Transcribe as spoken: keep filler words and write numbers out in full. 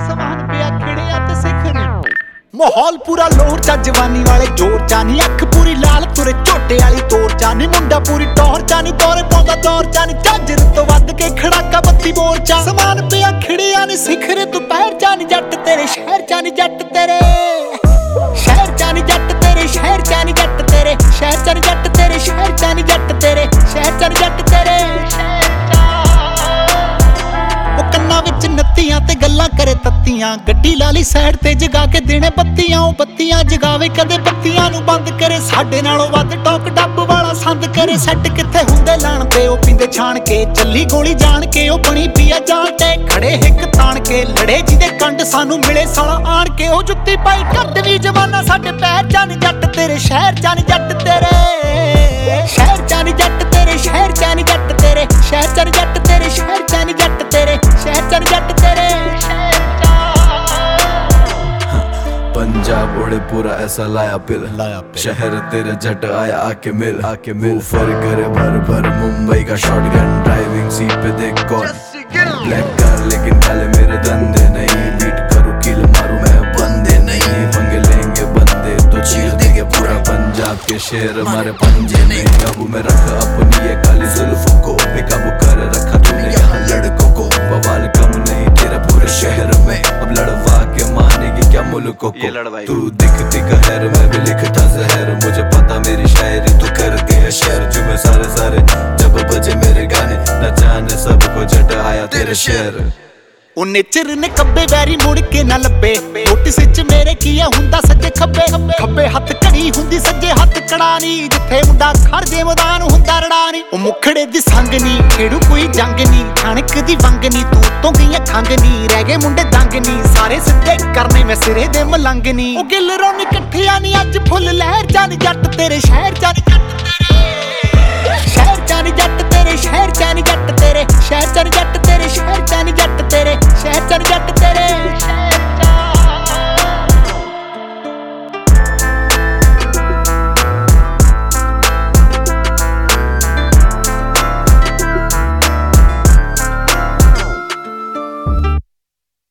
ਸਮਾਨ ਪਿਆ ਖਿੜਿਆ ਤੇ ਸਿਖਰ ਮਾਹੌਲ ਪੂਰਾ ਲੋਰ ਚਾ ਜਵਾਨੀ ਵਾਲੇ ਜੋਰ ਚਾ ਨੀ ਅੱਖ ਪੂਰੀ ਲਾਲ ਤੁਰੇ ਝੋਟੇ ਵਾਲੀ ਤੋਰ ਚਾ ਨੀ ਮੁੰਡਾ ਪੂਰੀ ਟੌਰ ਚਾ ਨੀ ਤੋਰੇ ਪਾਉਂਦਾ ਦੌਰ ਚਾ ਨੀ ਝਾਂਜਰ ਤੋਂ ਵੱਧ ਕੇ ਖੜਾਕਾ ਬੱਤੀ ਬੋਰ ਚਾ ਸਮਾਨ ਪਿਆ ਖਿੜਿਆ ਨੀ ਸਿਖਰ ਦੁਪਹਿਰ ਚਾ ਨੀ ਜੱਟ ਤੇਰੇ ਸ਼ਹਿਰ ਚਾ ਨੀ ਜੱਟ ਤੇਰੇ ਸ਼ਹਿਰ ਚਾ ਨੀ ਜੱਟ ਤੇਰੇ ਸ਼ਹਿਰ ਚਾ ਨੀ ਜੱਟ ਤੇਰੇ ਸ਼ਹਿਰ ਚਾ ਨੀ ਜੱਟ ਤੇਰੇ ਸ਼ਹਿਰ ਚਾ ਨੀ ਜੱਟ ਤੇਰੇ ਸ਼ਹਿਰ ਚਾ ਨੀ ਜੱਟ ਤੇਰੇ ਉਹ ਕੰਨਾਂ ਵਿੱਚ ਨੱਤੀਆਂ ਤੇ ਗੱਲਾਂ ਕਰੇ ਤੱਤੀਆਂ ਗੱਡੀ ਲਾ ਲਈ ਸਾਈਡ ਤੇ ਜਗਾ ਕੇ ਦੇਣੇ ਬੱਤੀਆਂ ਉਹ ਬੱਤੀਆਂ ਜਗਾਵੇ ਕਦੇ ਬੱਤੀਆਂ ਨੂੰ ਬੰਦ ਕਰੇ ਸਾਡੇ ਨਾਲੋਂ ਵੱਧ ਟੋਕ ਡੱਬ ਵਾਲਾ ਸੰਦ ਕਰੇ ਸੈੱਟ ਕਿੱਥੇ ਹੁੰਦੇ ਲਾਣ ਤੇ ਉਹ ਪੀਂਦੇ ਛਾਣ ਕੇ ਚੱਲੀ ਗੋਲੀ ਜਾਣ ਕੇ ਉਹ ਬਣੀ ਪੀਆ ਜਾਣ ਤੇ ਖੜੇ ਹਿੱਕ ਤਾਣ ਕੇ ਲੜੇ ਜਿਹਦੇ ਕੰਡ ਸਾਨੂੰ ਮਿਲੇ ਸਾਲਾ ਆਣ ਕੇ ਉਹ ਜੁੱਤੀ ਪਾਈ ਘੱਟ ਵੀ ਜਵਾਨਾ ਸਾਡੇ ਪੈਰ ਚ ਨੀ ਜੱਟ ਤੇਰੇ ਸ਼ਹਿਰ ਚ ਨੀ ਜੱਟ ਤੇਰੇ ਸ਼ਹਿਰ ਚ ਨੀ ਜੱਟ ਤੇਰੇ ਸ਼ਹਿਰ ਚ ਨੀ ਜੱਟ ਤੇਰੇ ਸ਼ਹਿਰ ਚ ਨੀ ਜੱਟ ਤੇਰੇ ਸ਼ਹਿਰ ਚ ਨੀ ਜੱਟ ਤੇਰੇ ਸ਼ਹਿਰ ਚ ਨੀ ਜੱਟ ਤੇਰੇ पंजाब उड़े पूरा ऐसा लाया पिल शहर तेरे जट आया आके मिल आके मिल फर करे भर भर मुंबई का शॉटगन ड्राइविंग सीट पे देख कौन ब्लैक कार लेकिन काले मेरे धंधे नहीं बीट करूँ किल मारू मैं बंदे नहीं पंगे लेंगे बंदे तो चीर देंगे पूरा पंजाब के शेर हमारे पंजे में काबू में रखा अपनी ये काली जुल्फों को बेकाबू कर रखा तूने यहाँ लड़कों को बवाल कम नहीं तेरा पूरे शहर में अब लड़वा के मानेगी क्या मुल्कों को तू दिखती कहर मैं भी लिखता जहर मुझे पता मेरी शायरी तू करती है शेर जो मैं सारे सारे जब बजे मेरे गाने न जाने सबको जट आया तेरे शेर ਉਹ ਨੇਚਰ ਨੇ ਕੱਬੇ ਵੈਰੀ ਮੁੜ ਕੇ ਨਾ ਲੱਭੇ ਨੋਟਿਸ ਵਿੱਚ ਮੇਰੇ ਕੀਆ ਹੁੰਦਾ ਸੱਜੇ ਖੱਬੇ ਖੱਬੇ ਹੱਥ ਘੜੀ ਹੁੰਦੀ ਸੱਜੇ ਹੱਥ ਕੜਾਣੀ ਜਿੱਥੇ ਮੁੰਡਾ ਖੜ ਜੇ ਮੈਦਾਨ ਹੁੰਦਾ ਰੜਾਣੀ ਉਹ ਮੁਖੜੇ ਦੀ ਸੰਗ ਨੀ ਖੇੜੂ ਕੋਈ ਜੰਗ ਨੀ ਖਾਣਕ ਦੀ ਵੰਗ ਨੀ ਤੂੰ ਤੋਂ ਗਈਆਂ ਖੰਗ ਨੀ ਰਹਿ ਗਏ ਮੁੰਡੇ ਦੰਗ ਨੀ ਸਾਰੇ ਸਿੱਧੇ ਕਰਨੇ ਮੈਂ ਸਿਰੇ ਦੇ ਮਲੰਗ ਨੀ ਉਹ ਗਿੱਲ ਰੋਣੀ ਇਕੱਠਿਆਂ ਨੀ ਅੱਜ ਫੁੱਲ ਲਹਿਰ ਚ ਨੀ ਜੱਟ ਤੇਰੇ ਸ਼ਹਿਰ ਚ ਨੀ ਜੱਟ ਤੇਰੇ ਸ਼ਹਿਰ ਚ ਨੀ ਜੱਟ ਤੇਰੇ ਸ਼ਹਿਰ ਚ ਨੀ ਜੱਟ ਤੇਰੇ ਸ਼ਹਿਰ ਚ ਨੀ ਜੱਟ ਤੇਰੇ ਸ਼ਹਿਰ ਚ ਨੀ ਜੱਟ ਤੇਰੇ ਸ਼ਹਿਰ ਚ